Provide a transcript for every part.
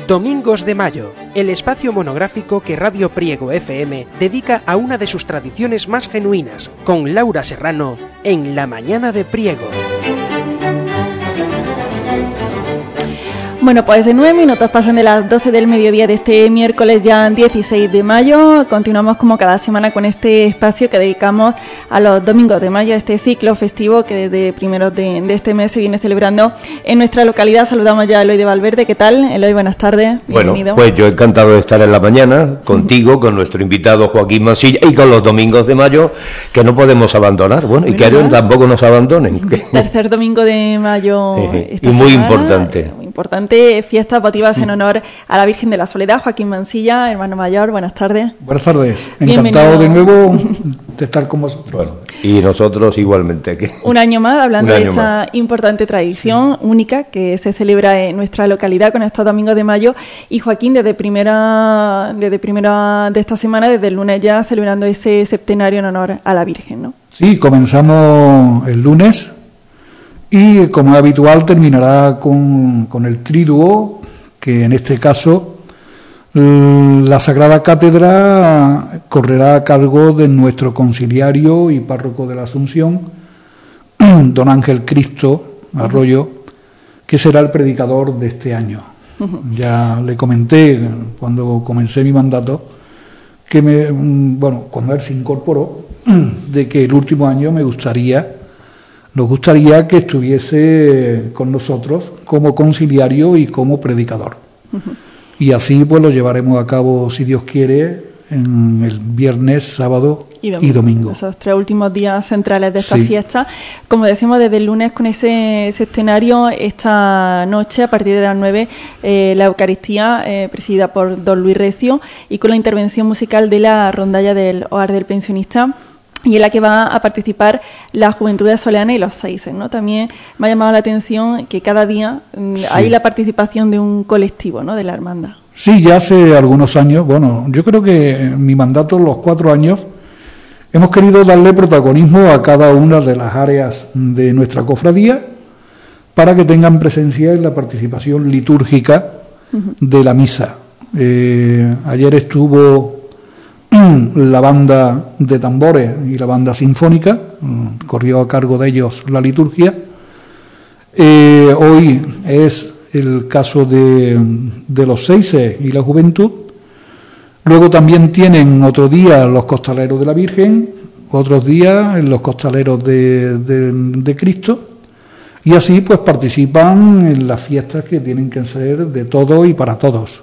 Domingos de Mayo, el espacio monográfico que Radio Priego FM dedica a una de sus tradiciones más genuinas, con Laura Serrano en La Mañana de Priego. Bueno, pues en 9 minutos pasan de las 12 del mediodía de este miércoles ya 16 de mayo. Continuamos como cada semana con este espacio que dedicamos a los domingos de mayo, este ciclo festivo que desde primeros de este mes se viene celebrando en nuestra localidad. Saludamos ya a Eloy de Valverde. ¿Qué tal, Eloy? Buenas tardes. Bienvenido. Bueno, pues yo encantado de estar en la mañana contigo, con nuestro invitado Joaquín Mansilla y con los domingos de mayo que no podemos abandonar. Bueno, y que ellos tampoco nos abandonen. Tercer domingo de mayo esta y muy semana, importante. Importante, fiestas votivas en honor a la Virgen de la Soledad. Joaquín Mansilla, hermano mayor, buenas tardes. Buenas tardes, encantado de nuevo de estar con vosotros. Bueno, y nosotros igualmente aquí. Un año más, hablando de esta importante tradición única que se celebra en nuestra localidad con estos domingos de mayo. Y Joaquín, desde primera de esta semana, desde el lunes ya, celebrando ese septenario en honor a la Virgen, ¿no? Sí, comenzamos el lunes. Y como es habitual terminará con el triduo, que en este caso la Sagrada Cátedra correrá a cargo de nuestro conciliario y párroco de la Asunción, don Ángel Cristo Arroyo, que será el predicador de este año. Ya le comenté cuando comencé mi mandato que cuando él se incorporó, de que el último año nos gustaría que estuviese con nosotros como conciliario y como predicador. Y así pues lo llevaremos a cabo, si Dios quiere, en el viernes, sábado y domingo. Esos 3 últimos días centrales de esta fiesta. Como decimos, desde el lunes con ese escenario, esta noche, a partir de las 9, la Eucaristía, presidida por don Luis Recio, y con la intervención musical de la rondalla del Hogar del Pensionista, y en la que va a participar la Juventudes Soleanas y los Seises, ¿no? También me ha llamado la atención que cada día hay la participación de un colectivo, ¿no?, de la hermandad. Sí, ya hace algunos años, yo creo que en mi mandato, los 4 años, hemos querido darle protagonismo a cada una de las áreas de nuestra cofradía para que tengan presencia en la participación litúrgica de la misa. Ayer estuvo la banda de tambores y la banda sinfónica, corrió a cargo de ellos la liturgia. Hoy es el caso de los Seises y la Juventud. Luego también tienen otro día los costaleros de la Virgen, otros días los costaleros de Cristo, y así pues participan en las fiestas que tienen que ser de todos y para todos.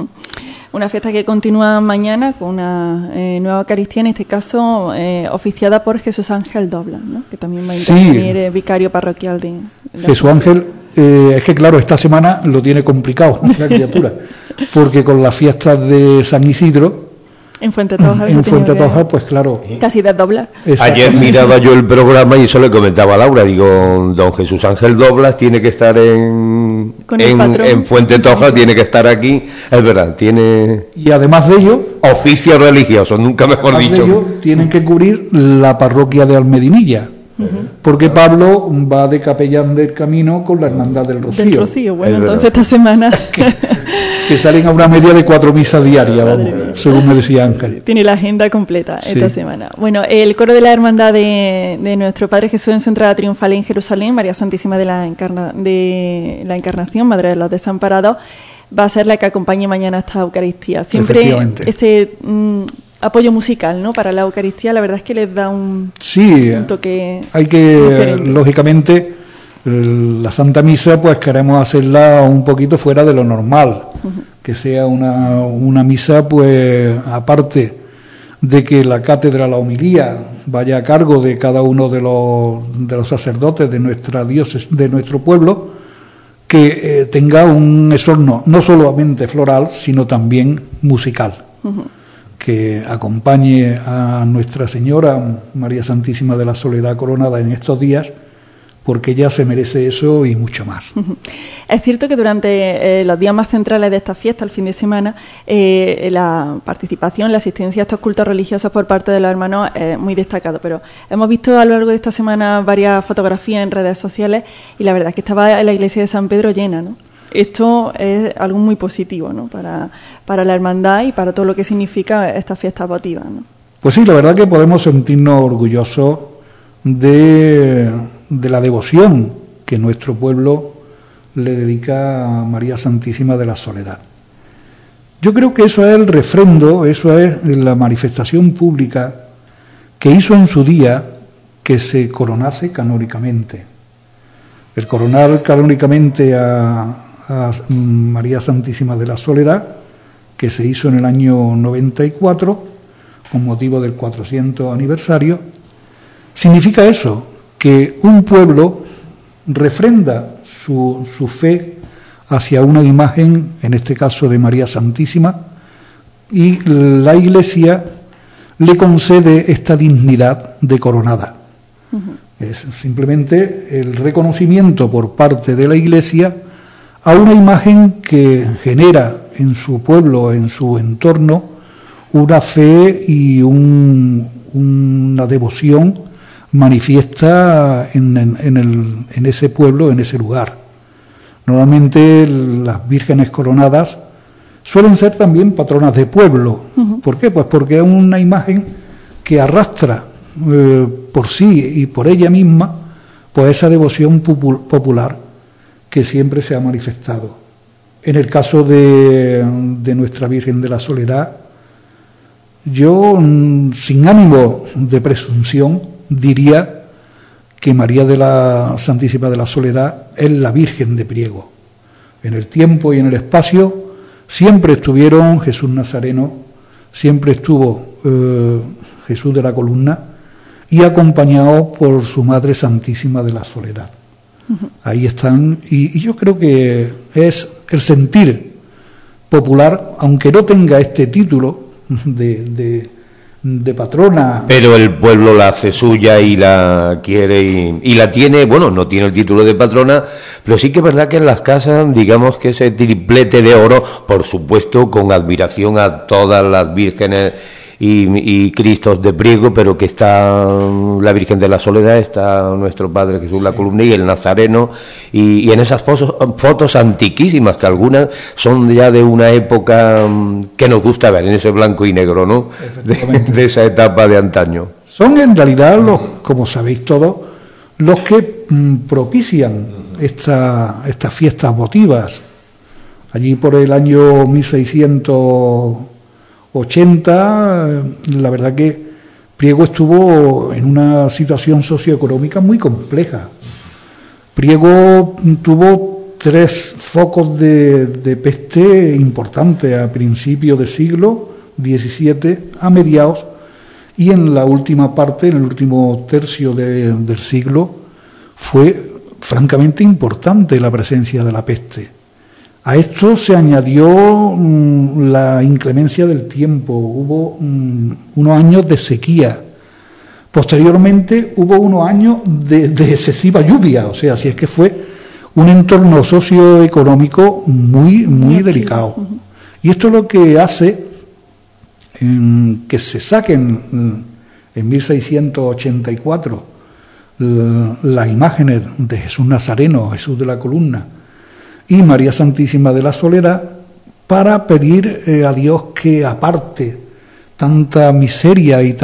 Una fiesta que continúa mañana con una nueva Eucaristía, en este caso oficiada por Jesús Ángel Doblas, ¿no?, que también va a intervenir vicario parroquial de Jesús Ángel. Es que claro, esta semana lo tiene complicado la criatura, porque con las fiestas de San Isidro en Fuente Toja, pues claro, casi desdobla. Ayer miraba yo el programa y eso le comentaba a Laura, digo, don Jesús Ángel Doblas tiene que estar en Fuente Toja, tiene que estar aquí, es verdad, tiene... Y además de ello... Oficio religioso, nunca mejor dicho. De ello, tienen que cubrir la parroquia de Almedinilla, porque Pablo va de capellán del camino con la Hermandad del Rocío. Del Rocío, bueno, entonces esta semana... que salen a una media de 4 misas diarias, según me decía Ángel. Tiene la agenda completa esta semana. Bueno, el coro de la Hermandad de nuestro Padre Jesús en su entrada triunfal en Jerusalén, María Santísima de la Encarnación, Madre de los Desamparados, va a ser la que acompañe mañana esta Eucaristía. Siempre ese apoyo musical, ¿no?, para la Eucaristía, la verdad es que les da un toque. Hay que, diferente. Lógicamente, la Santa Misa pues queremos hacerla un poquito fuera de lo normal, que sea una misa pues aparte de que la cátedra, la homilía, vaya a cargo de cada uno de los sacerdotes de nuestra diócesis, de nuestro pueblo, que tenga un esorno no solamente floral, sino también musical, que acompañe a Nuestra Señora María Santísima de la Soledad coronada en estos días, porque ella se merece eso y mucho más. Es cierto que durante los días más centrales de esta fiesta, el fin de semana, la participación, la asistencia a estos cultos religiosos por parte de los hermanos es muy destacado, pero hemos visto a lo largo de esta semana varias fotografías en redes sociales y la verdad es que estaba la iglesia de San Pedro llena, ¿no? esto es algo muy positivo, ¿no? Para la hermandad y para todo lo que significa esta fiesta votiva, ¿no? Pues sí, la verdad que podemos sentirnos orgullosos de la devoción que nuestro pueblo le dedica a María Santísima de la Soledad. Yo creo que eso es el refrendo, eso es la manifestación pública que hizo en su día que se coronase canónicamente. El coronar canónicamente a María Santísima de la Soledad, que se hizo en el año 94, con motivo del 400 aniversario, significa eso, que un pueblo refrenda su fe hacia una imagen, en este caso de María Santísima, y la Iglesia le concede esta dignidad de coronada. Es simplemente el reconocimiento por parte de la Iglesia a una imagen que genera en su pueblo, en su entorno, una fe y una devoción manifiesta en ese pueblo, en ese lugar. Normalmente las vírgenes coronadas suelen ser también patronas de pueblo. ¿Por qué? Pues porque es una imagen que arrastra por sí y por ella misma pues esa devoción popular que siempre se ha manifestado. En el caso de nuestra Virgen de la Soledad, yo, sin ánimo de presunción, diría que María de la Santísima de la Soledad es la Virgen de Priego. En el tiempo y en el espacio siempre estuvieron Jesús Nazareno, siempre estuvo Jesús de la Columna y acompañado por su Madre Santísima de la Soledad. Ahí están, y yo creo que es el sentir popular, aunque no tenga este título de patrona. Pero el pueblo la hace suya y la quiere y la tiene, bueno, no tiene el título de patrona, pero sí que es verdad que en las casas, digamos que ese triplete de oro, por supuesto, con admiración a todas las vírgenes y Cristos de Priego, pero que está la Virgen de la Soledad, está nuestro Padre Jesús la Columna y el Nazareno, y en esas fotos antiquísimas, que algunas son ya de una época que nos gusta ver, en ese blanco y negro, ¿no? De esa etapa de antaño. Son en realidad, como sabéis todos, los que propician estas fiestas votivas. Allí por el año 1680, la verdad que Priego estuvo en una situación socioeconómica muy compleja. Priego tuvo 3 focos de peste importantes a principios del siglo XVII, a mediados, y en la última parte, en el último tercio del siglo, fue francamente importante la presencia de la peste. A esto se añadió la inclemencia del tiempo, hubo unos años de sequía, posteriormente hubo unos años de excesiva lluvia, o sea, si es que fue un entorno socioeconómico muy delicado. Y esto es lo que hace que se saquen en 1684 las imágenes de Jesús Nazareno, Jesús de la Columna, y María Santísima de la Soledad, para pedir a Dios que aparte tanta miseria y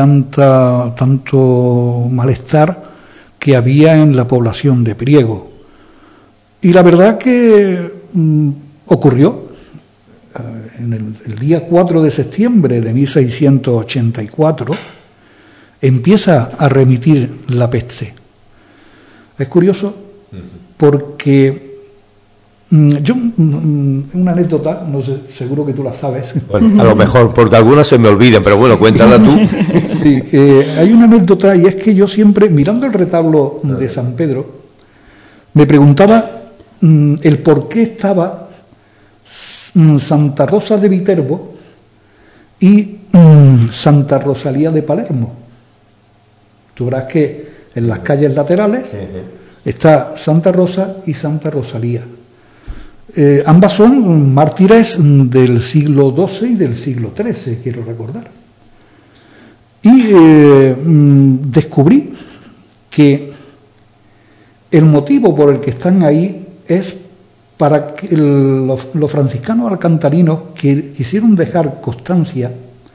tanto malestar que había en la población de Priego. Y la verdad que ocurrió. En el día 4 de septiembre de 1684 empieza a remitir la peste. Es curioso porque yo, una anécdota, no sé, seguro que tú la sabes. Bueno, a lo mejor, porque algunas se me olvidan, pero bueno, cuéntala tú. Sí, hay una anécdota, y es que yo siempre, mirando el retablo de San Pedro, me preguntaba el por qué estaba Santa Rosa de Viterbo y Santa Rosalía de Palermo. Tú verás que en las calles laterales está Santa Rosa y Santa Rosalía. Ambas son mártires del siglo XII y del siglo XIII, quiero recordar. Y descubrí que el motivo por el que están ahí es para que los franciscanos alcantarinos quisieron dejar constancia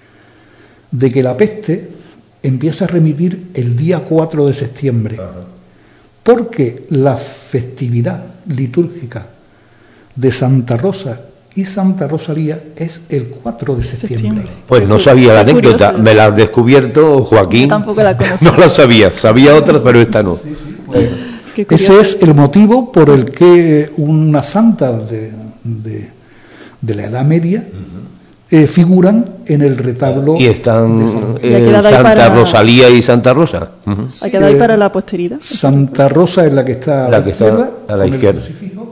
de que la peste empieza a remitir el día 4 de septiembre, porque la festividad litúrgica de Santa Rosa y Santa Rosalía es el 4 de septiembre. Pues no sabía la anécdota, me la has descubierto, Joaquín. Yo tampoco la conocía. No la sabía otras, pero esta no. Sí, pues, ese es el motivo por el que una santa de la Edad Media figuran en el retablo. Y están Santa Rosalía y Santa Rosa. ¿Ha quedado ahí para la posteridad? Santa Rosa es la que está a la izquierda.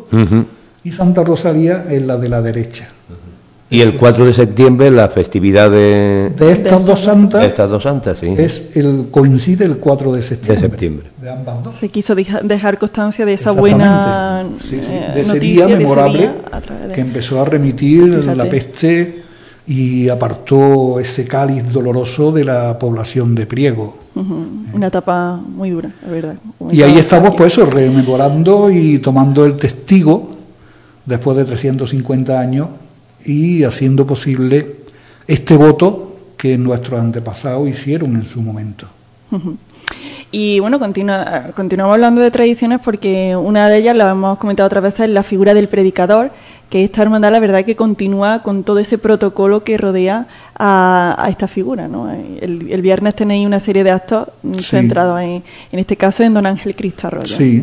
Y Santa Rosalía es la de la derecha. Y el 4 de septiembre la festividad de estas dos santas. De estas dos santas, sí. Coincide el 4 de septiembre. De ambas dos. Se quiso dejar constancia de esa buena de ese día memorable que empezó a remitir la peste y apartó ese cáliz doloroso de la población de Priego. Una etapa muy dura, la verdad. Y ahí estamos, pues eso, rememorando y tomando el testigo después de 350 años y haciendo posible este voto que nuestros antepasados hicieron en su momento. Y bueno, continuamos hablando de tradiciones porque una de ellas, la hemos comentado otras veces, es la figura del predicador, que esta hermandad la verdad que continúa con todo ese protocolo que rodea a esta figura, ¿no? El viernes tenéis una serie de actos centrados en este caso en Don Ángel Cristo Arroyo. Sí.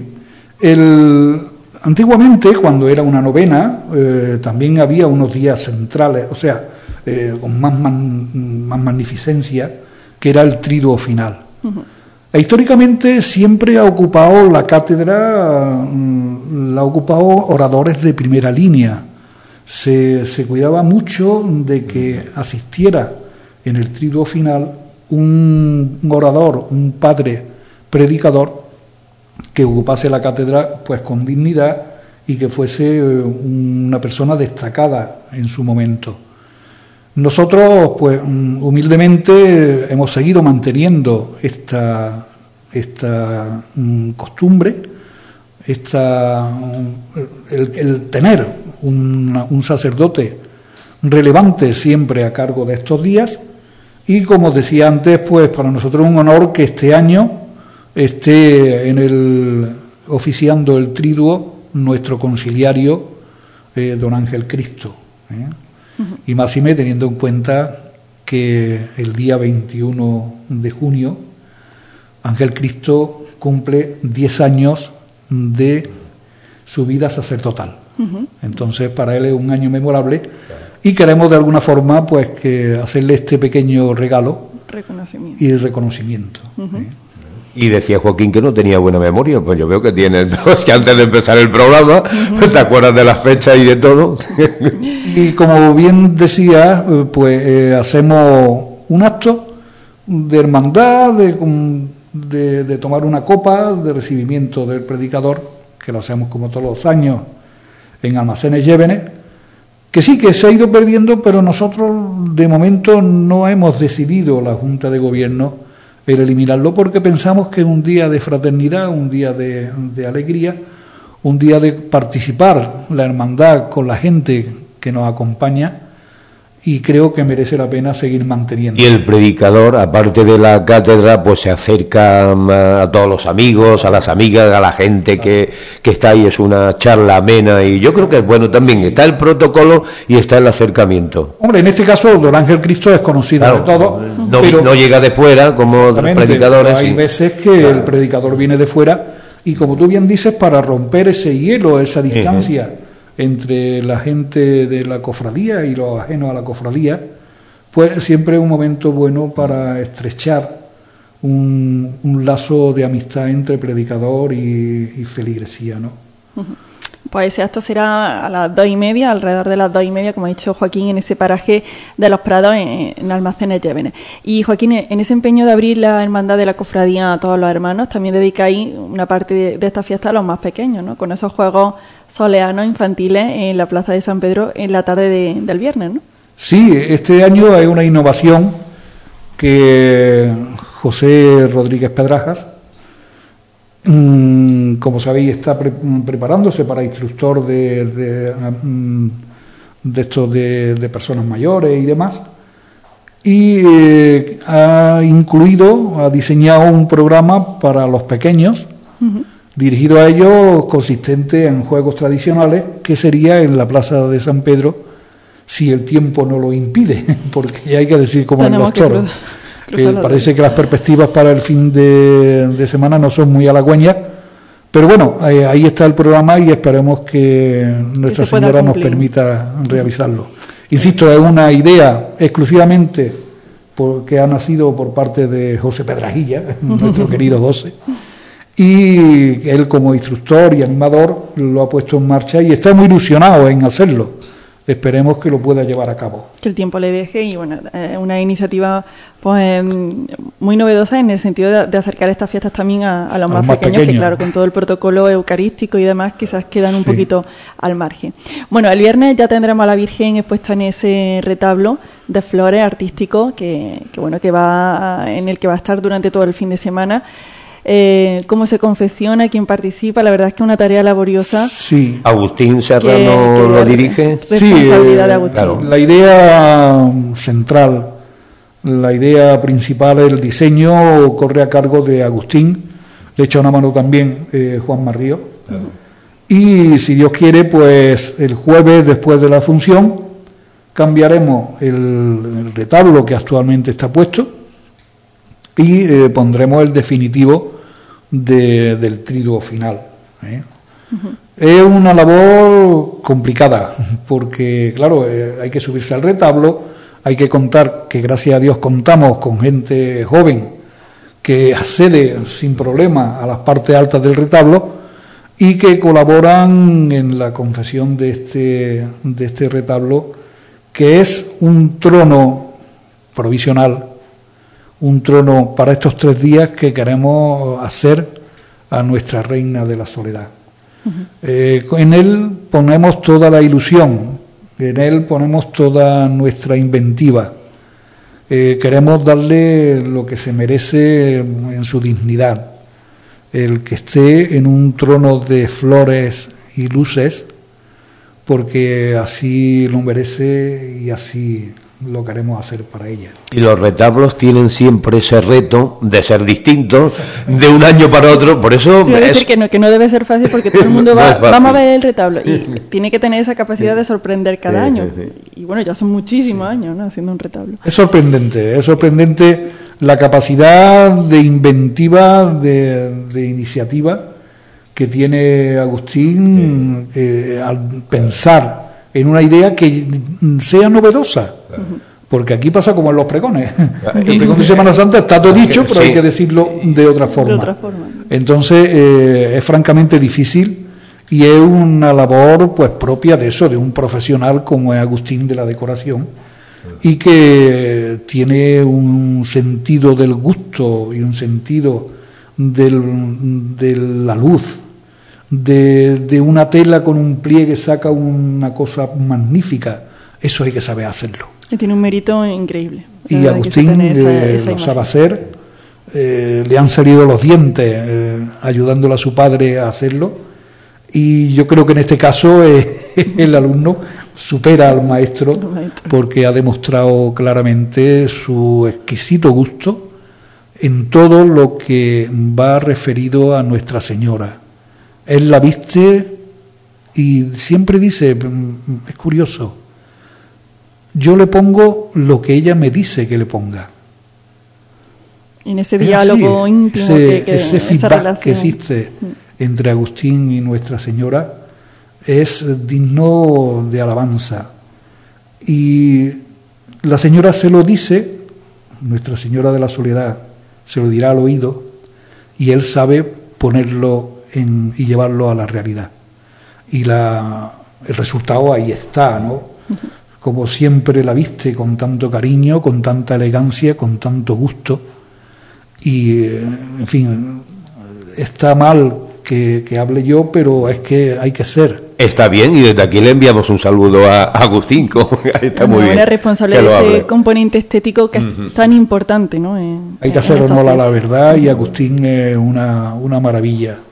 Antiguamente, cuando era una novena, también había unos días centrales, o sea, con más magnificencia, que era el triduo final. E históricamente siempre ha ocupado la cátedra, la ha ocupado oradores de primera línea. Se cuidaba mucho de que asistiera en el triduo final un orador, un padre predicador, que ocupase la cátedra pues con dignidad y que fuese una persona destacada en su momento. Nosotros, pues humildemente, hemos seguido manteniendo esta costumbre, el tener un sacerdote relevante siempre a cargo de estos días, y como os decía antes, pues para nosotros es un honor que este año esté oficiando el triduo nuestro conciliario don Ángel Cristo, y máxime teniendo en cuenta que el día 21 de junio Ángel Cristo cumple 10 años de su vida sacerdotal. Entonces para él es un año memorable y queremos de alguna forma pues que hacerle este pequeño regalo y reconocimiento. Y decía Joaquín que no tenía buena memoria, pues yo veo que tienes, que antes de empezar el programa te acuerdas de las fechas y de todo. Y como bien decía, pues hacemos un acto de hermandad, de tomar una copa de recibimiento del predicador, que lo hacemos como todos los años en Almacenes Llévenes, que sí que se ha ido perdiendo, pero nosotros de momento no hemos decidido, la Junta de Gobierno, el eliminarlo, porque pensamos que es un día de fraternidad, un día de alegría, un día de participar la hermandad con la gente que nos acompaña, y creo que merece la pena seguir manteniendo. Y el predicador, aparte de la cátedra, pues se acerca a todos los amigos, a las amigas, a la gente que está ahí, es una charla amena, y yo creo que es bueno también. Está el protocolo y está el acercamiento. Hombre, en este caso don Ángel Cristo es conocido de todos. No llega de fuera como otros predicadores. Hay veces que el predicador viene de fuera, y como tú bien dices, para romper ese hielo, esa distancia entre la gente de la cofradía y los ajenos a la cofradía, pues siempre es un momento bueno para estrechar un lazo de amistad entre predicador y feligresía, ¿no? Pues ese acto será a las 2:30, alrededor de las 2:30, como ha dicho Joaquín, en ese paraje de los Prados, en Almacenes Llévenes. Y Joaquín, en ese empeño de abrir la hermandad de la cofradía a todos los hermanos, también dedicáis una parte de esta fiesta a los más pequeños, ¿no? Con esos juegos soleanos infantiles en la Plaza de San Pedro en la tarde del viernes, ¿no? Sí, este año hay una innovación que José Rodríguez Pedrajas Como sabéis, está preparándose para instructor de estos de personas mayores y demás, y ha diseñado un programa para los pequeños, dirigido a ellos, consistente en juegos tradicionales, que sería en la Plaza de San Pedro, si el tiempo no lo impide, porque ya hay que decir como en los toros. Parece que las perspectivas para el fin de semana no son muy halagüeñas, pero bueno, ahí está el programa y esperemos que Nuestra Señora nos permita realizarlo. Insisto, es una idea exclusivamente que ha nacido por parte de José Pedrajilla, nuestro querido José, y él como instructor y animador lo ha puesto en marcha y está muy ilusionado en hacerlo. Esperemos que lo pueda llevar a cabo. Que el tiempo le deje y bueno, una iniciativa pues muy novedosa en el sentido de acercar estas fiestas también a los más pequeños, que claro, con todo el protocolo eucarístico y demás quizás quedan un poquito al margen. Bueno, el viernes ya tendremos a la Virgen expuesta en ese retablo de flores artístico que en el que va a estar durante todo el fin de semana. Cómo se confecciona, quién participa, la verdad es que es una tarea laboriosa. Sí. Agustín Serrano lo dirige. Responsabilidad de Agustín. Claro. La idea central, la idea principal, el diseño corre a cargo de Agustín, le echa una mano también Juan Marrío. Y si Dios quiere, pues el jueves después de la función cambiaremos el retablo que actualmente está puesto y pondremos el definitivo del triduo final. Es una labor complicada porque, claro, hay que subirse al retablo, hay que contar que gracias a Dios contamos con gente joven que accede sin problema a las partes altas del retablo y que colaboran en la confección de este retablo, que es un trono provisional, un trono para estos 3 días que queremos hacer a nuestra Reina de la Soledad. En él ponemos toda la ilusión, en él ponemos toda nuestra inventiva. Queremos darle lo que se merece en su dignidad, el que esté en un trono de flores y luces, porque así lo merece y así lo queremos hacer para ella. Y los retablos tienen siempre ese reto de ser distintos de un año para otro, por eso... Quiero decir que no debe ser fácil porque todo el mundo vamos a ver el retablo y tiene que tener esa capacidad de sorprender cada año. Y bueno, ya son muchísimos años, ¿no?, haciendo un retablo. Es sorprendente la capacidad de inventiva, de iniciativa que tiene Agustín al pensar en una idea que sea novedosa, porque aquí pasa como en los pregones. El pregón de Semana Santa está todo dicho, pero hay que decirlo de otra forma. Entonces es francamente difícil y es una labor pues propia de eso, de un profesional como es Agustín de la decoración, y que tiene un sentido del gusto y un sentido de la luz. De una tela con un pliegue saca una cosa magnífica. Eso hay que saber hacerlo. Y tiene un mérito increíble. Y Agustín lo sabe hacer. Le han salido los dientes ayudándole a su padre a hacerlo. Y yo creo que en este caso el alumno supera al maestro porque ha demostrado claramente su exquisito gusto en todo lo que va referido a Nuestra Señora. Él la viste y siempre dice, es curioso, yo le pongo lo que ella me dice que le ponga. En ese diálogo íntimo, ese feedback que existe entre Agustín y Nuestra Señora es digno de alabanza. Y la Señora se lo dice, Nuestra Señora de la Soledad se lo dirá al oído, y él sabe ponerlo y llevarlo a la realidad. Y el resultado ahí está, ¿no? Como siempre la viste, con tanto cariño, con tanta elegancia, con tanto gusto. Y, en fin, está mal que hable yo, pero es que hay que ser. Está bien, y desde aquí le enviamos un saludo a Agustín. Está muy bien. Una responsable de ese componente estético que es tan importante, ¿no? Hay que hacer honor a la verdad, y Agustín es una maravilla.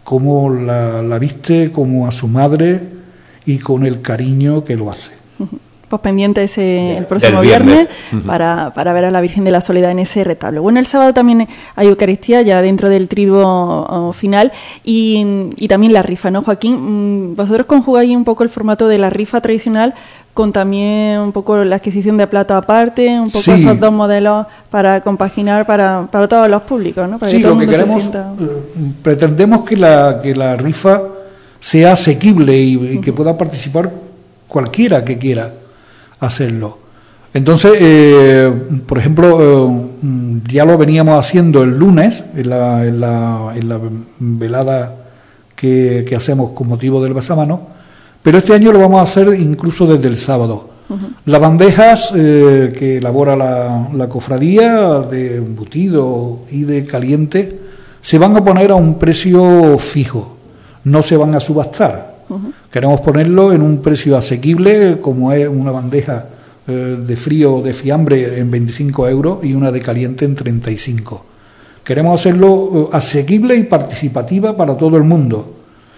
cómo la viste, como a su madre y con el cariño que lo hace. Pues pendiente el próximo viernes para ver a la Virgen de la Soledad en ese retablo. Bueno, el sábado también hay Eucaristía, ya dentro del triduo final, y también la rifa, ¿no, Joaquín? Vosotros conjugáis un poco el formato de la rifa tradicional con también un poco la adquisición de plato aparte, un poco esos dos modelos para compaginar para todos los públicos, ¿no? Para que todo el mundo se sienta... pretendemos que la rifa sea asequible y que pueda participar cualquiera que quiera hacerlo. Entonces, por ejemplo, ya lo veníamos haciendo el lunes en la velada que hacemos con motivo del besamano, pero este año lo vamos a hacer incluso desde el sábado. Las bandejas que elabora la cofradía de embutido y de caliente se van a poner a un precio fijo, no se van a subastar. Queremos ponerlo en un precio asequible, como es una bandeja de frío o de fiambre en 25 euros y una de caliente en 35. Queremos hacerlo asequible y participativa para todo el mundo.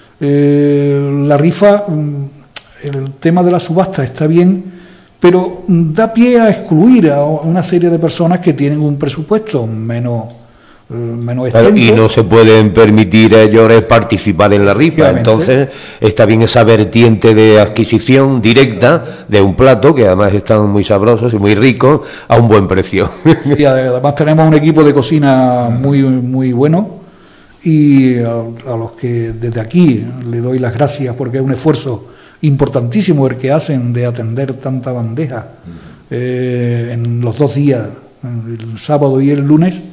La rifa, el tema de la subasta está bien, pero da pie a excluir a una serie de personas que tienen un presupuesto menos extenso. Y no se pueden permitir a ellos participar en la rifa. Entonces está bien esa vertiente de adquisición directa de un plato, que además están muy sabrosos y muy ricos, a un buen precio. Y además tenemos un equipo de cocina muy, muy bueno, y a los que desde aquí le doy las gracias, porque es un esfuerzo importantísimo el que hacen de atender tanta bandeja en los 2 días, el sábado y el lunes.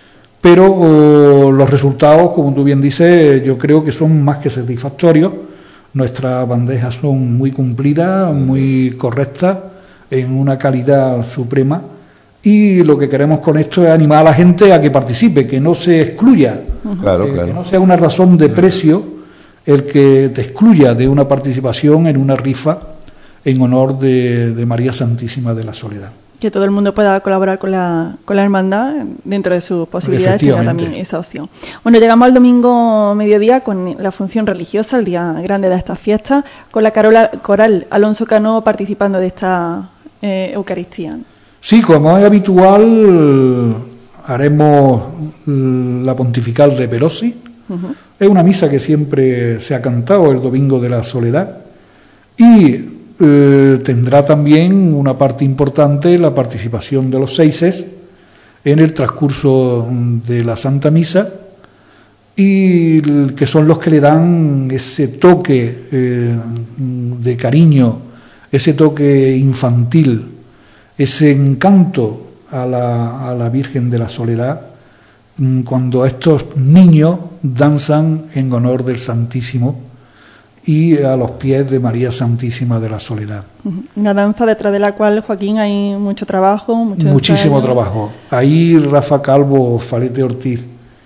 Pero los resultados, como tú bien dices, yo creo que son más que satisfactorios. Nuestras bandejas son muy cumplidas, muy correctas, en una calidad suprema, y lo que queremos con esto es animar a la gente a que participe, que no se excluya, que no sea una razón de precio el que te excluya de una participación en una rifa en honor de María Santísima de la Soledad. Que todo el mundo pueda colaborar con la hermandad dentro de sus posibilidades, tenga también esa opción. Bueno, llegamos al domingo mediodía con la función religiosa, el día grande de estas fiestas, con la coral Alonso Cano participando de esta Eucaristía. Sí, como es habitual, haremos la pontifical de Perosi. Es una misa que siempre se ha cantado el domingo de la Soledad, y tendrá también una parte importante la participación de los seises en el transcurso de la Santa Misa, y que son los que le dan ese toque de cariño, ese toque infantil, ese encanto a la Virgen de la Soledad, cuando estos niños danzan en honor del Santísimo y a los pies de María Santísima de la Soledad. Una danza detrás de la cual, Joaquín, hay mucho trabajo, muchísimo trabajo. Ahí Rafa Calvo, Falete Ortiz,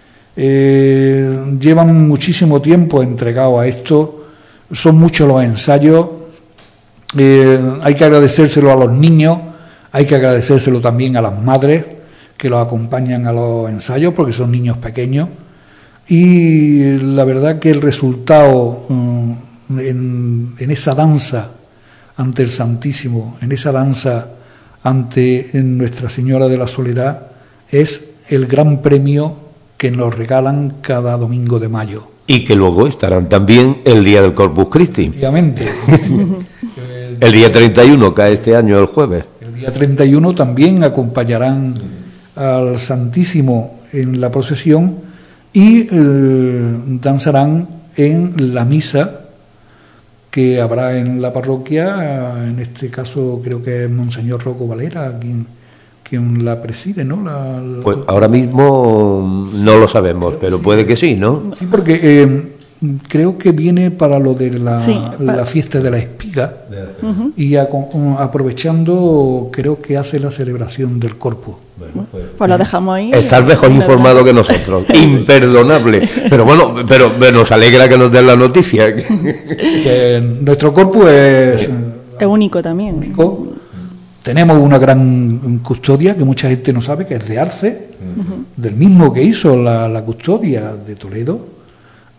llevan muchísimo tiempo entregados a esto. Son muchos los ensayos. Hay que agradecérselo a los niños, hay que agradecérselo también a las madres que los acompañan a los ensayos, porque son niños pequeños. Y la verdad que el resultado en esa danza ante el Santísimo, en esa danza ante Nuestra Señora de la Soledad, es el gran premio que nos regalan cada domingo de mayo. Y que luego estarán también el día del Corpus Christi. Efectivamente. El día 31 cae este año, el jueves. El día 31 también acompañarán al Santísimo en la procesión y danzarán en la misa que habrá en la parroquia. En este caso creo que es Monseñor Rocco Valera quien la preside, ¿no? Pues ahora mismo no lo sabemos, pero sí, puede que sí, ¿no? Sí, porque creo que viene para lo de la fiesta de la espiga, y aprovechando creo que hace la celebración del Corpus. Bueno, pues lo dejamos ahí. Estás mejor informado que nosotros. Imperdonable. Pero bueno, pero nos alegra que nos den la noticia. Nuestro Corpus es único también. Único. Tenemos una gran custodia que mucha gente no sabe, que es de Arce, del mismo que hizo la custodia de Toledo.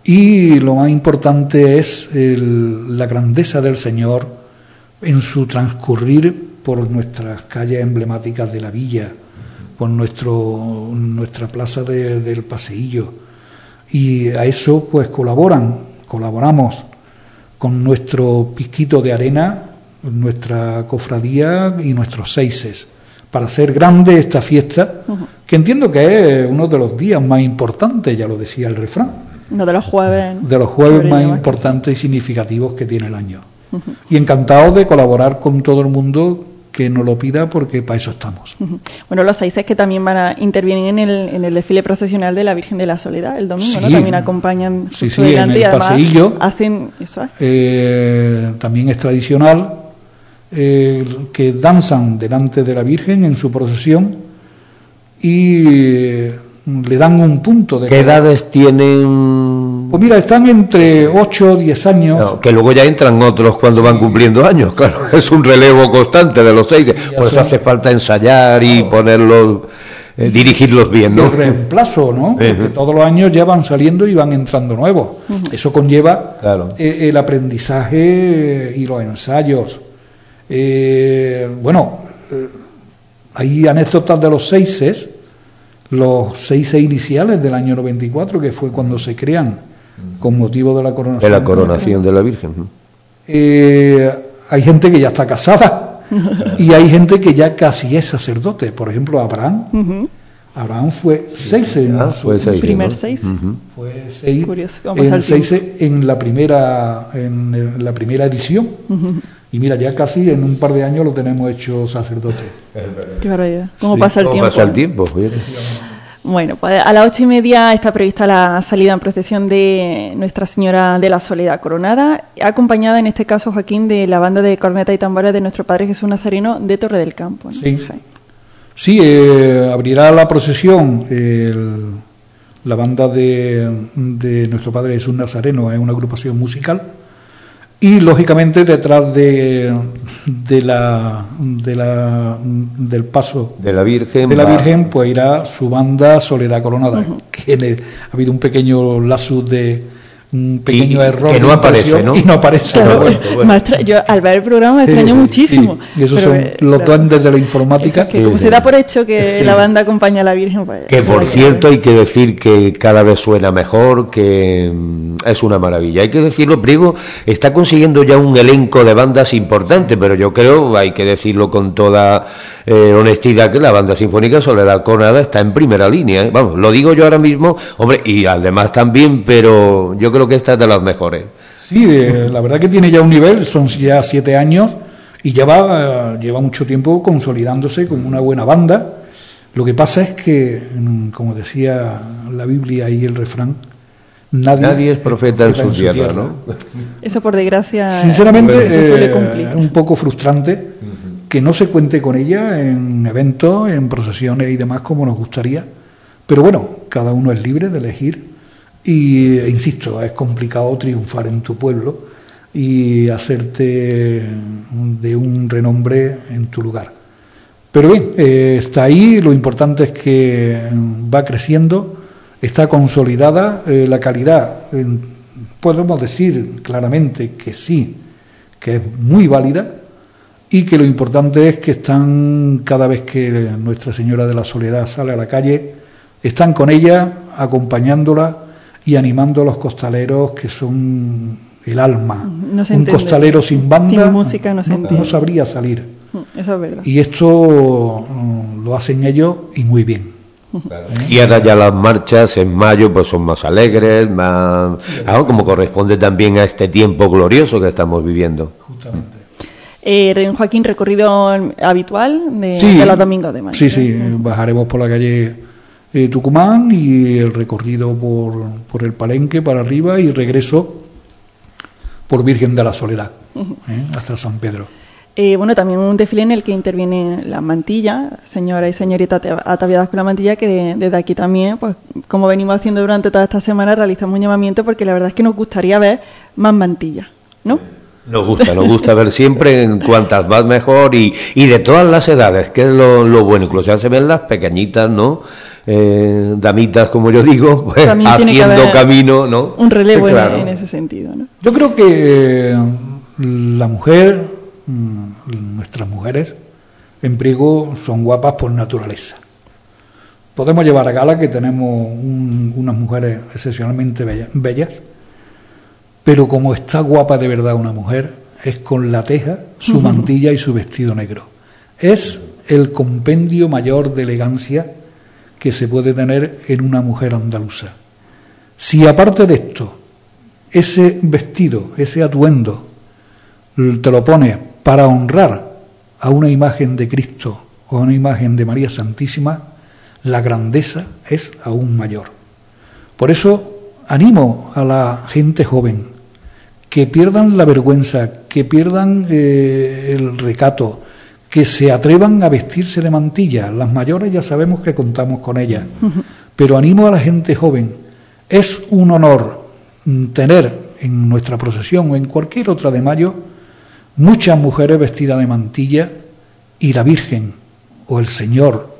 Y lo más importante es la grandeza del Señor en su transcurrir por nuestras calles emblemáticas de la villa, por nuestra plaza del Paseillo. Y a eso pues colaboramos con nuestro pizquito de arena, nuestra cofradía y nuestros seises, para hacer grande esta fiesta, que entiendo que es uno de los días más importantes, ya lo decía el refrán. Uno de los jueves. De los jueves más importantes y significativos que tiene el año. Y encantado de colaborar con todo el mundo que nos lo pida, porque para eso estamos. Bueno, los seises que también intervienen en el desfile procesional de la Virgen de la Soledad el domingo, ¿no? También acompañan delante y además paseillo, hacen eso. También es tradicional que danzan delante de la Virgen en su procesión y le dan un punto de... ¿Qué edades tienen? Pues mira, están entre 8 o 10 años. No, que luego ya entran otros cuando van cumpliendo años, claro. Es un relevo constante de los 6. Por eso hace falta ensayar y ponerlos, dirigirlos bien, ¿no? El reemplazo, ¿no? Porque todos los años ya van saliendo y van entrando nuevos. Eso conlleva el aprendizaje y los ensayos. Hay anécdotas de los seises, los seises iniciales del año 94, que fue cuando se crean con motivo de la coronación. De la coronación de la Virgen. Hay gente que ya está casada y hay gente que ya casi es sacerdote. Por ejemplo, Abraham. Abraham fue seis en su primer seis. Fue seis. Curioso, en la primera edición. Y mira, ya casi en un par de años lo tenemos hecho sacerdote. Qué barbaridad. ¿Cómo pasa el tiempo? ¿Cómo pasa el tiempo? Bueno, pues a las 8:30 está prevista la salida en procesión de Nuestra Señora de la Soledad Coronada, acompañada en este caso, Joaquín, de la banda de corneta y tambores de nuestro Padre Jesús Nazareno de Torre del Campo, ¿no? Sí, abrirá la procesión la banda de nuestro Padre Jesús Nazareno, es una agrupación musical. Y lógicamente detrás del paso de la Virgen, pues irá su banda Soledad Coronada, que ha habido un pequeño lapsus un pequeño error que no aparece, ¿no? Y no aparece. Claro, yo al ver el programa me extraño muchísimo. Sí. Y esos son los duendes de la informática. Que como se da por hecho que la banda acompaña a la Virgen. Pues, que por cierto hay que decir que cada vez suena mejor, que es una maravilla. Hay que decirlo, Priego está consiguiendo ya un elenco de bandas importante, pero yo creo, hay que decirlo con toda honestidad, que la banda sinfónica Soledad Coronada está en primera línea, Vamos, lo digo yo ahora mismo, hombre, y además también, pero yo creo que esta es de las mejores. Sí, la verdad que tiene ya un nivel, son ya 7 años y lleva mucho tiempo consolidándose como una buena banda. Lo que pasa es que, como decía la Biblia y el refrán, nadie es profeta en su tierra, ¿no? Eso, por desgracia, sinceramente, es un poco frustrante que no se cuente con ella en eventos, en procesiones y demás como nos gustaría. Pero bueno, cada uno es libre de elegir y, insisto, es complicado triunfar en tu pueblo y hacerte de un renombre en tu lugar. Pero bien, está ahí, lo importante es que va creciendo, está consolidada, la calidad, podemos decir claramente que sí, que es muy válida, y que lo importante es que están, cada vez que Nuestra Señora de la Soledad sale a la calle, están con ella, acompañándola y animando a los costaleros, que son el alma. Un costalero sin banda, sin música no sabría salir. Eso es verdad. Y esto lo hacen ellos y muy bien. Claro. Y ahora ya las marchas en mayo pues son más alegres, más como corresponde también a este tiempo glorioso que estamos viviendo. Justamente. Joaquín, recorrido habitual de los domingos de mayo. Sí, bajaremos por la calle Tucumán y el recorrido por el Palenque para arriba y regreso por Virgen de la Soledad, hasta San Pedro. Bueno, también un desfile en el que interviene la mantilla, señora y señorita ataviadas con la mantilla, que desde aquí también, pues como venimos haciendo durante toda esta semana, realizamos un llamamiento porque la verdad es que nos gustaría ver más mantillas, ¿no? Nos gusta ver siempre, en cuantas más mejor y de todas las edades, que es lo bueno, incluso ya se ven las pequeñitas, ¿no? damitas, como yo digo, pues, haciendo camino, ¿no? Un relevo en ese sentido, ¿no? Yo creo que la mujer, nuestras mujeres en Priego son guapas por naturaleza. Podemos llevar a gala que tenemos unas mujeres excepcionalmente bellas, pero como está guapa de verdad una mujer, es con la teja, su mantilla y su vestido negro. Es el compendio mayor de elegancia que se puede tener en una mujer andaluza. Si aparte de esto, ese vestido, ese atuendo, te lo pones para honrar a una imagen de Cristo o a una imagen de María Santísima, la grandeza es aún mayor. Por eso animo a la gente joven que pierdan la vergüenza, que pierdan el recato, que se atrevan a vestirse de mantilla. Las mayores ya sabemos que contamos con ellas, pero animo a la gente joven. Es un honor tener en nuestra procesión o en cualquier otra de mayo muchas mujeres vestidas de mantilla y la Virgen o el Señor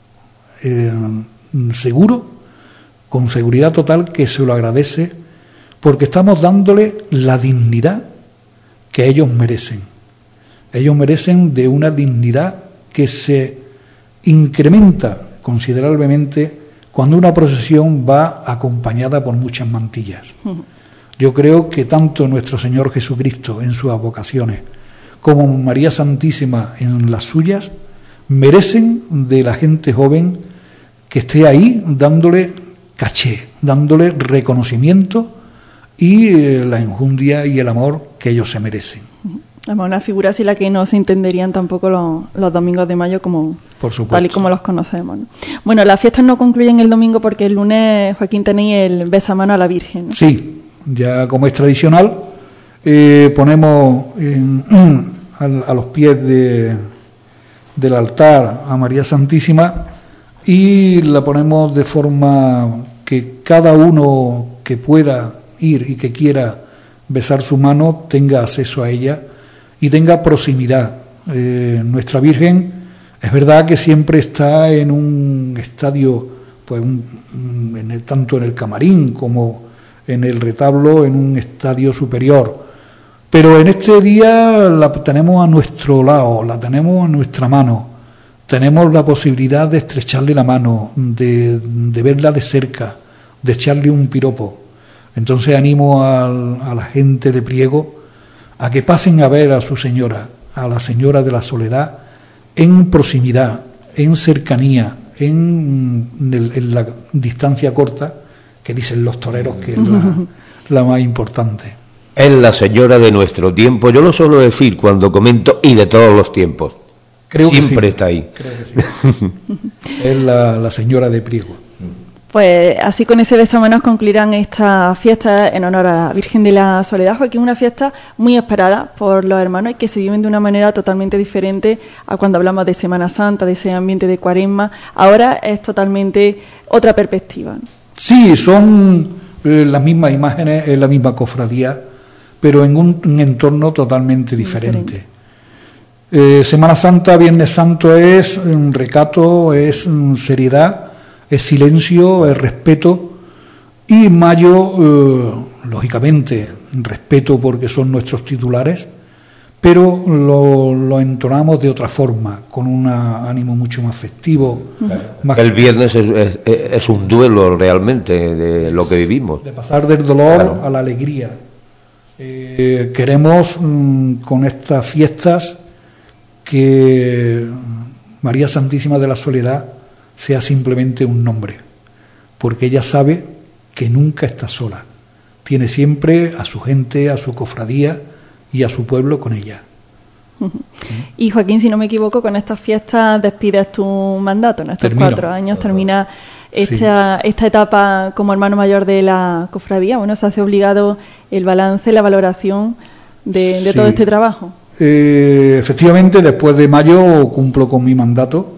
seguro, con seguridad total, que se lo agradece, porque estamos dándole la dignidad que ellos merecen. Ellos merecen de una dignidad que se incrementa considerablemente cuando una procesión va acompañada por muchas mantillas. Yo creo que tanto nuestro Señor Jesucristo en sus vocaciones como María Santísima en las suyas merecen de la gente joven que esté ahí dándole caché, dándole reconocimiento y la enjundia y el amor que ellos se merecen. Una figura así la que no se entenderían tampoco los domingos de mayo como tal y como los conocemos, ¿no? Bueno, las fiestas no concluyen el domingo porque el lunes, Joaquín, tenéis el besamano a la Virgen, ¿no? Sí, ya como es tradicional, ponemos a los pies del altar a María Santísima y la ponemos de forma que cada uno que pueda ir y que quiera besar su mano tenga acceso a ella y tenga proximidad. Nuestra Virgen es verdad que siempre está en un estadio, pues tanto en el camarín como en el retablo, en un estadio superior, pero en este día la tenemos a nuestro lado, la tenemos a nuestra mano. Tenemos la posibilidad de estrecharle la mano, de verla de cerca, de echarle un piropo. Entonces animo a la gente de Priego a que pasen a ver a su señora, a la Señora de la Soledad, en proximidad, en cercanía, en la distancia corta, que dicen los toreros que es la más importante. Es la señora de nuestro tiempo, yo lo suelo decir cuando comento, y de todos los tiempos. Creo siempre que sí. Está ahí. Creo que sí. Es la señora de Priego. Pues así con ese besamanos concluirán esta fiesta en honor a la Virgen de la Soledad, que es una fiesta muy esperada por los hermanos y que se viven de una manera totalmente diferente a cuando hablamos de Semana Santa, de ese ambiente de Cuaresma. Ahora es totalmente otra perspectiva, ¿no? Sí, son las mismas imágenes, es la misma cofradía, pero en un entorno totalmente diferente. Semana Santa, Viernes Santo es recato, es seriedad, es silencio, es respeto, y Mayo, lógicamente, respeto porque son nuestros titulares, pero lo entonamos de otra forma, con un ánimo mucho más festivo. Más el viernes es un duelo realmente de lo que vivimos. De pasar del dolor a la alegría. Queremos con estas fiestas que María Santísima de la Soledad sea simplemente un nombre, porque ella sabe que nunca está sola, tiene siempre a su gente, a su cofradía y a su pueblo con ella. Y Joaquín, si no me equivoco, con estas fiestas despides tu mandato, en estos 4 años termina esta etapa como hermano mayor de la cofradía. Bueno, se hace obligado el balance, la valoración de todo este trabajo. Efectivamente, después de mayo cumplo con mi mandato.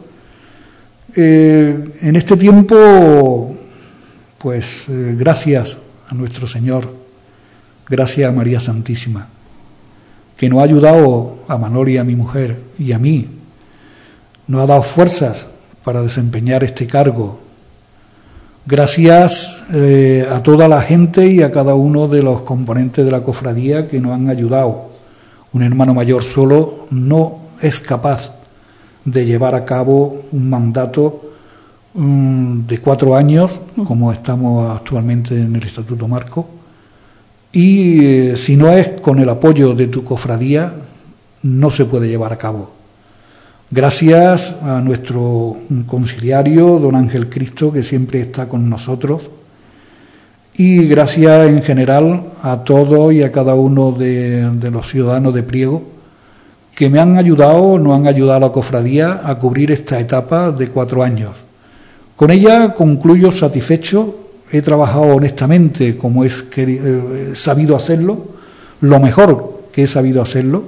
En este tiempo, pues gracias a nuestro Señor, gracias a María Santísima, que nos ha ayudado a Manoli, a mi mujer y a mí, nos ha dado fuerzas para desempeñar este cargo Gracias a toda la gente y a cada uno de los componentes de la cofradía que nos han ayudado. Un hermano mayor solo no es capaz de llevar a cabo un mandato de 4 años, como estamos actualmente en el Estatuto Marco, y si no es con el apoyo de tu cofradía, no se puede llevar a cabo. Gracias a nuestro conciliario, don Ángel Cristo, que siempre está con nosotros, y gracias en general a todos y a cada uno de los ciudadanos de Priego, que me han ayudado, nos han ayudado a la cofradía a cubrir esta etapa de 4 años. Con ella concluyo satisfecho. He trabajado honestamente como he sabido hacerlo, lo mejor que he sabido hacerlo.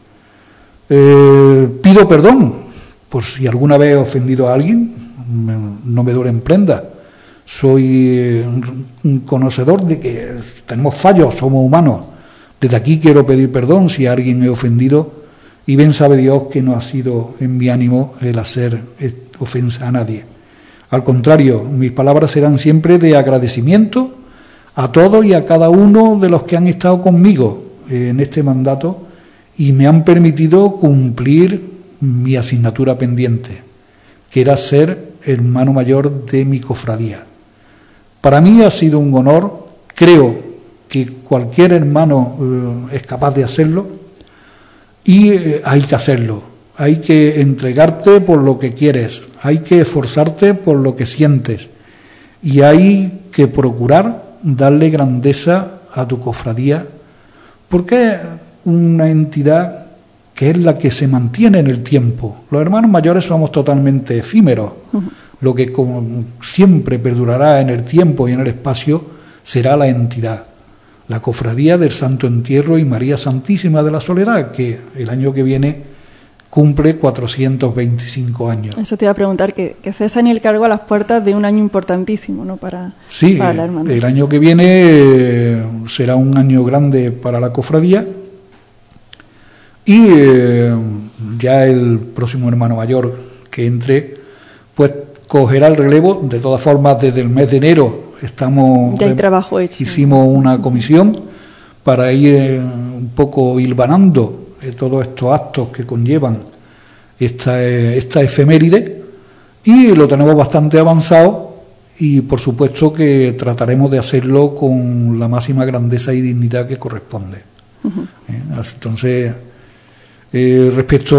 Pido perdón por si alguna vez he ofendido a alguien, no me duelen prendas. Soy un conocedor de que tenemos fallos, somos humanos. Desde aquí quiero pedir perdón si a alguien he ofendido, y bien sabe Dios que no ha sido en mi ánimo el hacer ofensa a nadie. Al contrario, mis palabras serán siempre de agradecimiento a todos y a cada uno de los que han estado conmigo en este mandato y me han permitido cumplir mi asignatura pendiente, que era ser hermano mayor de mi cofradía. Para mí ha sido un honor, creo que cualquier hermano es capaz de hacerlo, y hay que hacerlo. Hay que entregarte por lo que quieres, hay que esforzarte por lo que sientes y hay que procurar darle grandeza a tu cofradía, porque es una entidad que es la que se mantiene en el tiempo. Los hermanos mayores somos totalmente efímeros. Lo que como siempre perdurará en el tiempo y en el espacio será la entidad, la cofradía del Santo Entierro y María Santísima de la Soledad, que el año que viene cumple 425 años. Eso te iba a preguntar, que cesan el cargo a las puertas de un año importantísimo, ¿no? Para la hermandad. El año que viene será un año grande para la cofradía y ya el próximo hermano mayor que entre, pues cogerá el relevo. De todas formas, desde el mes de enero ya hay trabajo hecho. Hicimos una comisión para ir un poco hilvanando todos estos actos que conllevan esta efeméride, y lo tenemos bastante avanzado y por supuesto que trataremos de hacerlo con la máxima grandeza y dignidad que corresponde. Entonces, respecto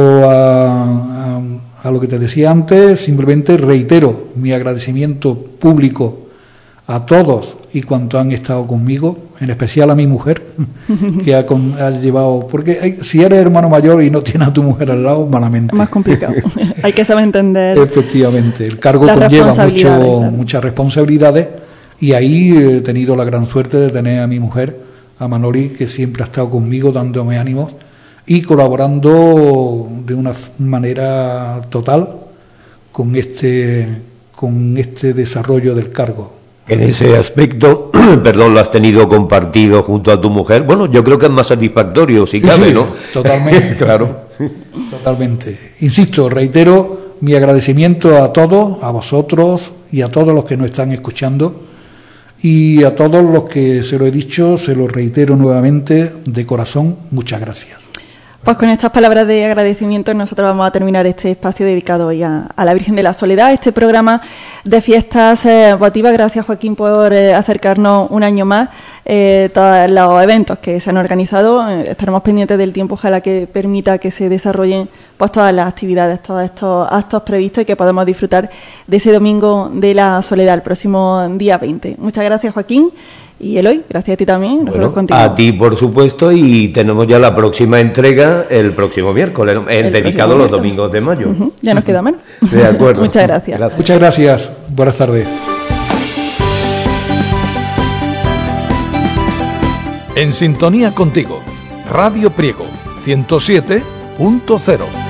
a lo que te decía antes, simplemente reitero mi agradecimiento público a todos y cuantos han estado conmigo, en especial a mi mujer, que ha llevado... Porque si eres hermano mayor y no tienes a tu mujer al lado, malamente. Es más complicado. Hay que saber entender... Efectivamente, el cargo conlleva muchas responsabilidades, y ahí he tenido la gran suerte de tener a mi mujer, a Manoli, que siempre ha estado conmigo dándome ánimos y colaborando de una manera total con este desarrollo del cargo. En ese aspecto, lo has tenido compartido junto a tu mujer. Bueno, yo creo que es más satisfactorio, si cabe, ¿no? Totalmente. Claro. Totalmente. Insisto, reitero mi agradecimiento a todos, a vosotros y a todos los que nos están escuchando, y a todos los que se lo he dicho, se lo reitero nuevamente de corazón, muchas gracias. Pues con estas palabras de agradecimiento nosotros vamos a terminar este espacio dedicado hoy a la Virgen de la Soledad, este programa de fiestas votivas. Gracias, Joaquín, por acercarnos un año más todos los eventos que se han organizado. Estaremos pendientes del tiempo, ojalá que permita que se desarrollen pues todas las actividades, todos estos actos previstos, y que podamos disfrutar de ese Domingo de la Soledad el próximo día 20. Muchas gracias, Joaquín. Y Eloy, gracias a ti también. A ti, por supuesto, y tenemos ya la próxima entrega el próximo miércoles, dedicado a los domingos de mayo. Ya nos queda menos. De acuerdo. Muchas gracias. Muchas gracias. Buenas tardes. En sintonía contigo, Radio Priego 107.0.